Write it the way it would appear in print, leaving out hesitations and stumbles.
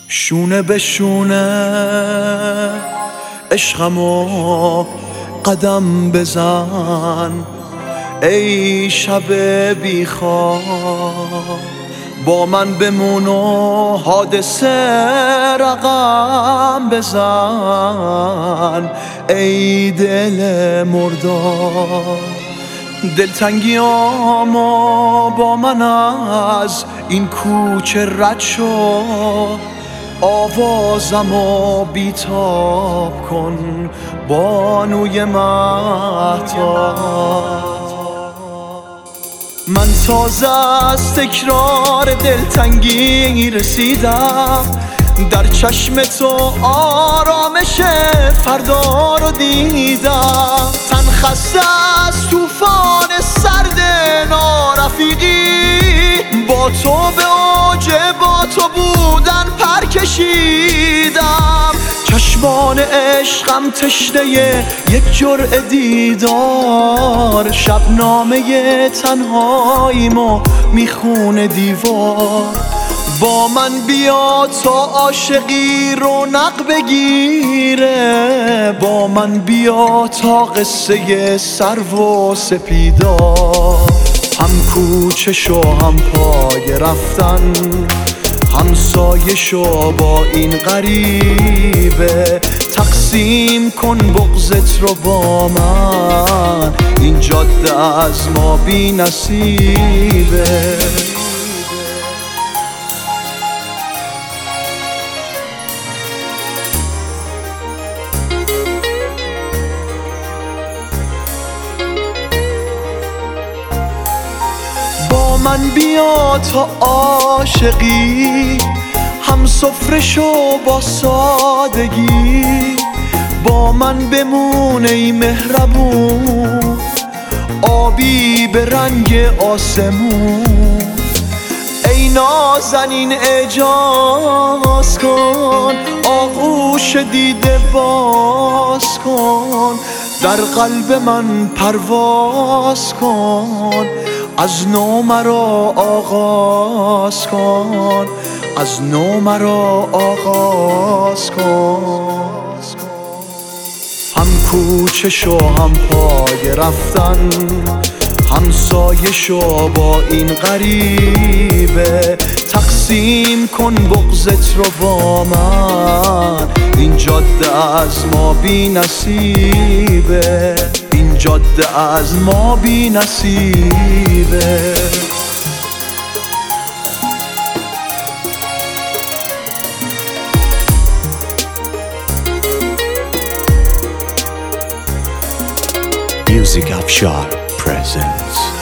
شونه به شونه عشقمو قدم بزن، ای شب بیخواب با من بمون و حادثه رقم بزن، ای دل مردار دلتنگیامو با من از این کوچه رد شو، آوازمو بیتاب کن بانوی مهتاب. من تازه از تکرار دلتنگی رسیدم، در چشم تو آرامش فردا رو دیدم. تن خسته از طوفان سرد نارفیقی، با تو به اوج با تو بودن پر کشیدم. چشمان عشقم تشنه یک جرعه دیدار، شبنامه تنهاییمو میخونه دیوار. با من بیا تا عاشقی رونق بگیره، با من بیا تا قصه سرو و سپیدار. هم کوچه شو هم پای رفتن، هم سایه شو با این غریبه. تقسیم کن بغضت رو با من، این جاده از ما بی نصیبه. من بیا تا عاشقی، هم سفره شو با سادگی. با من بمون ای مهربون، آبی به رنگ آسمون. ای نازنین اجاز کن، آغوش دیده باز کن. در قلب من پرواز کن، از نو مرا آغاز کن، از نو مرا آغاز کن. هم کوچه شو هم پای رفتن، هم سایه شو با این غریبه. تقسیم کن بغضت رو با من، این جاده از ما بی نصیبه، این جاده از ما بی نصیبه. Music Afshar presents